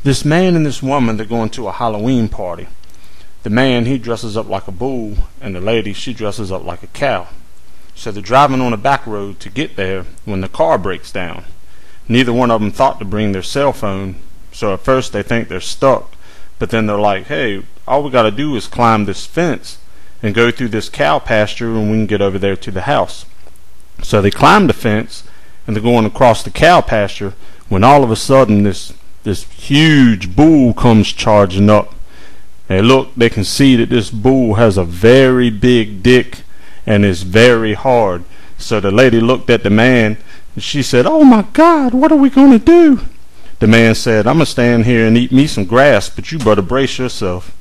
This man and this woman, they're going to a Halloween party. The man, he dresses up like a bull, and the lady, she dresses up like a cow. So they're driving on a back road to get there when the car breaks down. Neither one of them thought to bring their cell phone, so at first they think they're stuck, but then they're like, hey, all we gotta do is climb this fence and go through this cow pasture and we can get over there to the house. So they climb the fence and they're going across the cow pasture when all of a sudden this huge bull comes charging up. And look, they can see that this bull has a very big dick and is very hard. So the lady looked at the man and she said, oh my God, what are we going to do? The man said, I'm going to stand here and eat me some grass, but you better brace yourself.